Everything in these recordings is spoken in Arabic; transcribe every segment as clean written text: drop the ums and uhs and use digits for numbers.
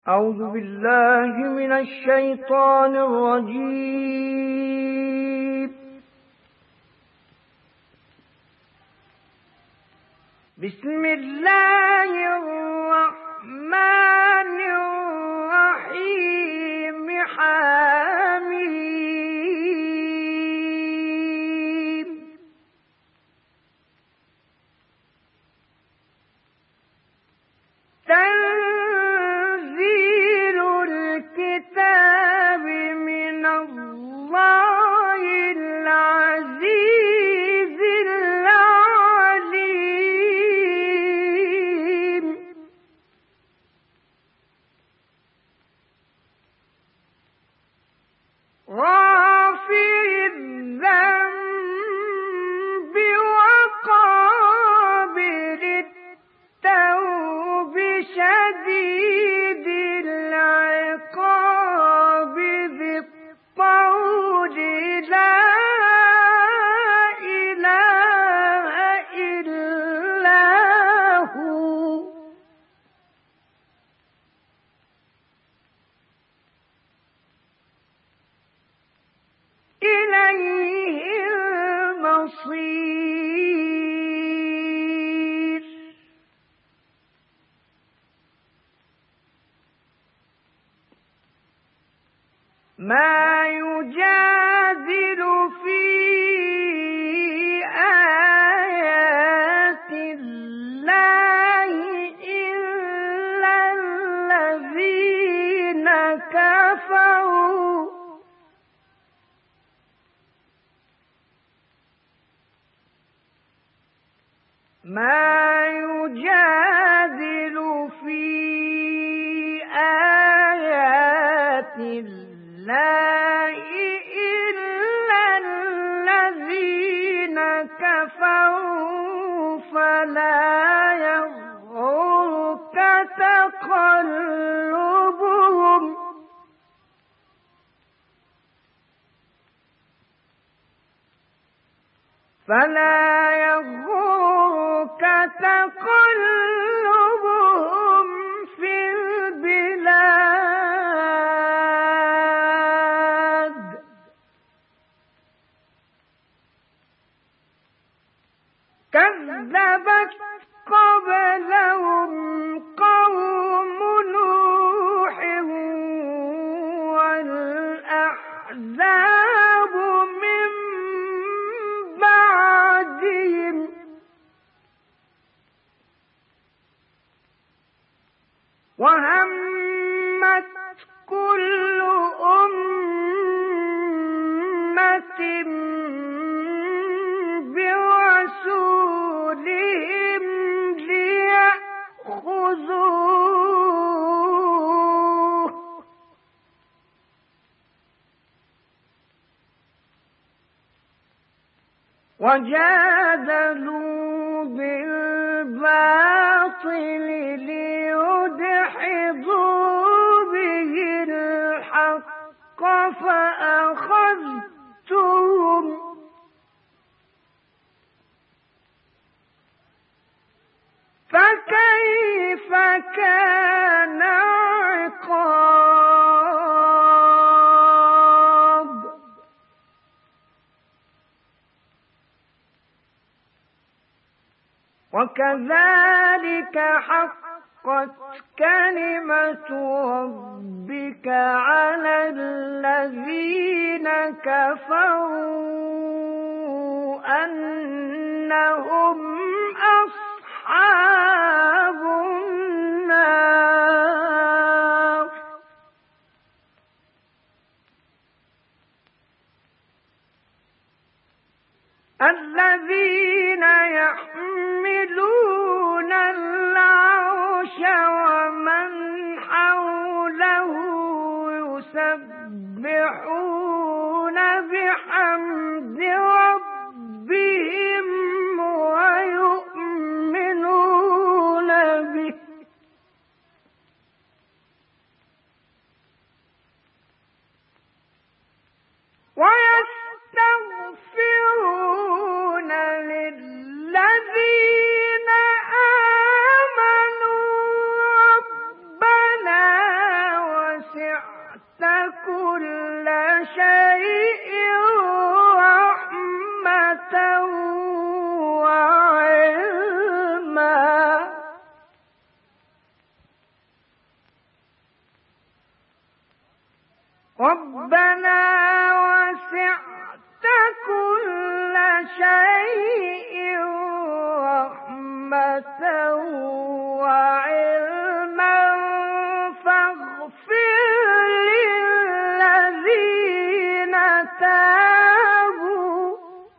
أعوذ بالله من الشيطان الرجيم. بسم الله الرحمن الرحيم. حميم. تنزيل الكتاب من الله العزيز العليم. غافر الذنب وقابل التوب شديد العقاب ذي الطول لا إله إلا هو. إليه المصير. ما يجادل في آيات الله إلا الذين كفروا. ما يجادل في آيات الله إلا الذين كفروا فلا يغرك تقلبهم في البلاد. كذبت قبلهم قوم نوح والأحزاب من بعدهم. وهمت كل أمة برسولهم ليأخذوه وجادلوا بالباطل ليدحضوا به الحق فأخذتهم. فكيف كان عقاب؟ وكذلك حقت كلمة ربك على الذين كفروا أنهم أصحاب النار. الذين يحملون العرش ومن حوله يسبحون بحمد ربهم ويؤمنون به ويستغفرون للذين آمنوا ربنا ربنا وسعت كل شيء رحمة وعلما فاغفر للذين تابوا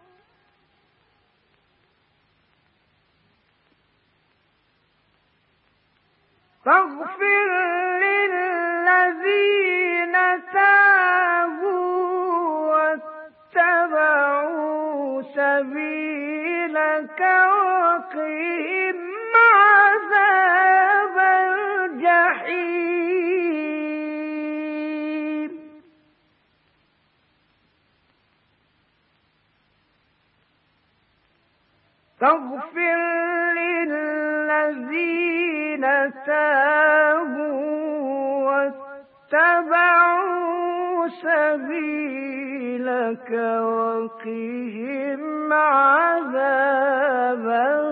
واتبعوا سبيلك وقهم عذاب الجحيم فاغفر للذين تابوا واتبعوا سبيلك وقهم عذاب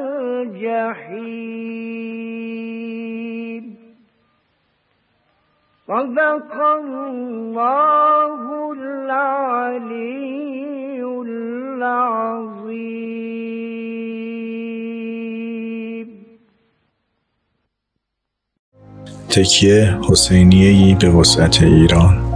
الجحيم صدق الله العلي العظيم. تکیه حسینیه‌ای به وسعت ایران.